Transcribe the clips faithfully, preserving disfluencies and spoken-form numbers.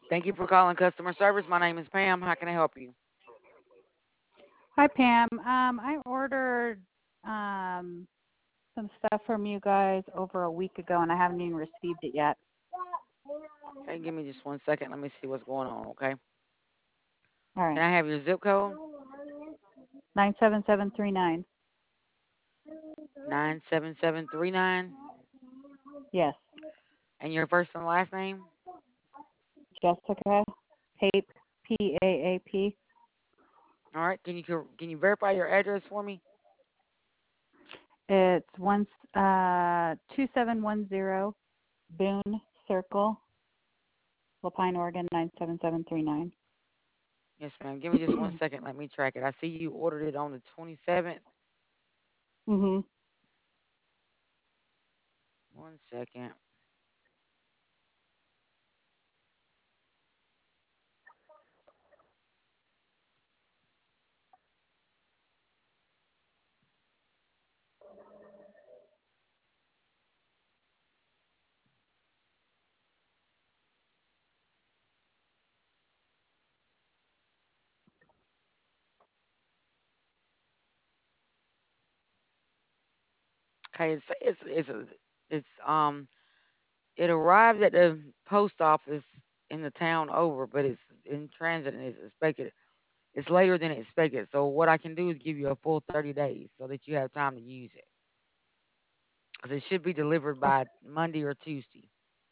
Thank you for calling customer service. My name is Pam. How can I help you? Hi, Pam. Um, I ordered um, some stuff from you guys over a week ago, and I haven't even received it yet. Okay, give me just one second. Let me see what's going on, okay? All Can right, I have your zip code? nine seven seven three nine. nine seven seven three nine. Yes, And your first and last name? Jessica Pape, P A A P. All right. Can you cor- can you verify your address for me? It's one uh two seven one zero Boone Circle, Lapine, Oregon nine seven seven three nine. Yes, ma'am. Give me just one second. Let me track it. I see you ordered it on the twenty-seventh. Mhm. One second. Okay, it's it's it's a, it's um it arrived at the post office in the town over, but it's in transit and it's expected. It's later than expected. So what I can do is give you a full thirty days so that you have time to use it. Because it should be delivered by Monday or Tuesday.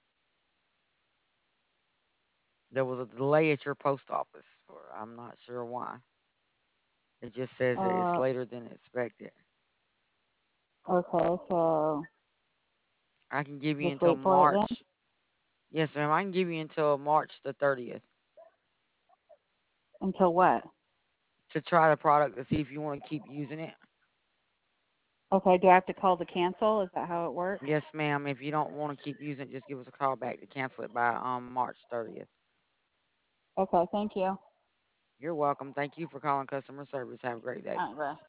There was a delay at your post office, for I'm not sure why. It just says that it's Uh, later than expected. okay, so I can give you just until wait for it then. March. Yes, ma'am. I can give you until March the thirtieth Until what? to try the product to see if you want to keep using it. Okay, do I have to call to cancel? Is that how it works? Yes, ma'am. If you don't want to keep using it, just give us a call back to cancel it by um March thirtieth. Okay, thank you. You're welcome. Thank you for calling customer service. Have a great day. All right, bye.